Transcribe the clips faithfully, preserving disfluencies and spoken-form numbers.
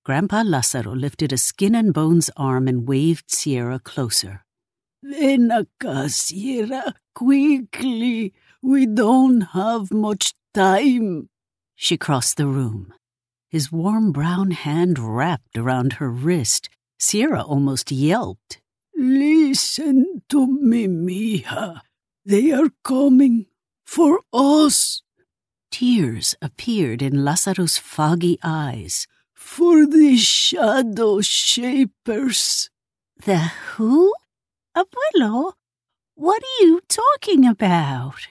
Grandpa Lázaro lifted a skin-and-bones arm and waved Sierra closer. Ven acá, Sierra, quickly. We don't have much time. She crossed the room. His warm brown hand wrapped around her wrist. Sierra almost yelped. Listen to me, mija. They are coming for us. Tears appeared in Lázaro's foggy eyes. For the shadow shapers. The who? Abuelo, what are you talking about?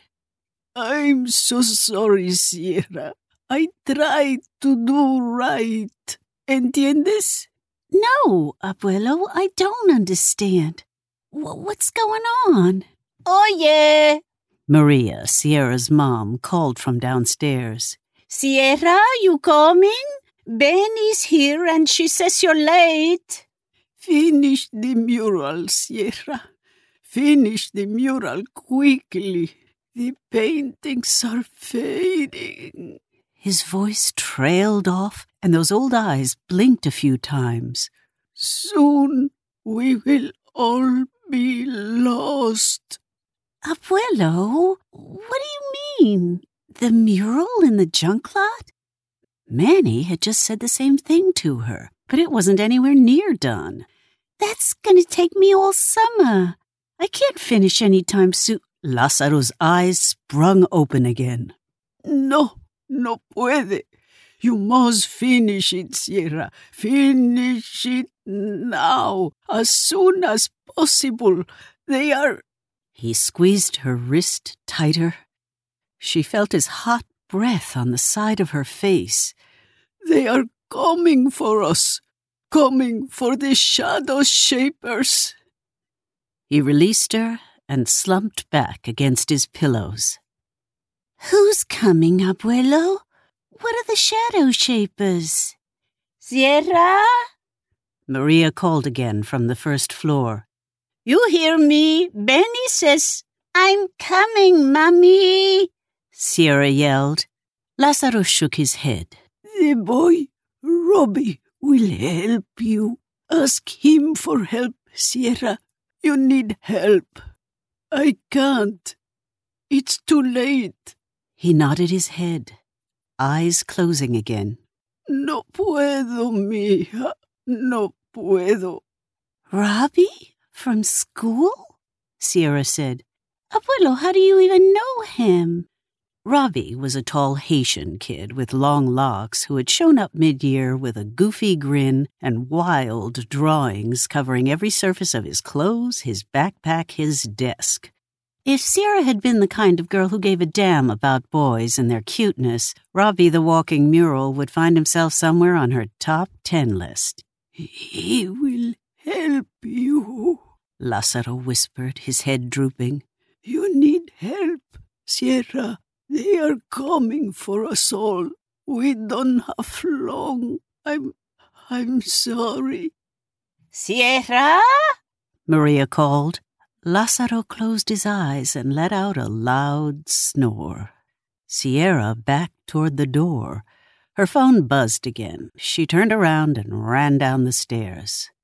I'm so sorry, Sierra. I tried to do right. ¿Entiendes? No, Abuelo, I don't understand. W- what's going on? Oye! Maria, Sierra's mom, called from downstairs. Sierra, you coming? Benny's here and she says you're late. Finish the mural, Sierra. Finish the mural quickly. The paintings are fading. His voice trailed off, and those old eyes blinked a few times. Soon we will all be lost. Abuelo, what do you mean? The mural in the junk lot? Manny had just said the same thing to her, but it wasn't anywhere near done. That's going to take me all summer. I can't finish any time soon. Lázaro's eyes sprung open again. No, no puede. You must finish it, Sierra. Finish it now, as soon as possible. They are... He squeezed her wrist tighter. She felt his hot breath on the side of her face. They are coming for us. Coming for the shadow shapers. He released her and slumped back against his pillows. Who's coming, Abuelo? What are the shadow shapers? Sierra? Maria called again from the first floor. You hear me? Benny says, I'm coming, Mommy. Sierra yelled. Lázaro shook his head. The boy, Robbie, will help you. Ask him for help, Sierra. You need help. I can't. It's too late. He nodded his head, eyes closing again. No puedo, mija. No puedo. Robbie? From school? Sierra said. Abuelo, how do you even know him? Robbie was a tall Haitian kid with long locks who had shown up mid-year with a goofy grin and wild drawings covering every surface of his clothes, his backpack, his desk. If Sierra had been the kind of girl who gave a damn about boys and their cuteness, Robbie the walking mural would find himself somewhere on her top ten list. He will help you, Lázaro whispered, his head drooping. You need help, Sierra. They are coming for us all. We don't have long. I'm... I'm sorry. Sierra? Maria called. Lázaro closed his eyes and let out a loud snore. Sierra backed toward the door. Her phone buzzed again. She turned around and ran down the stairs.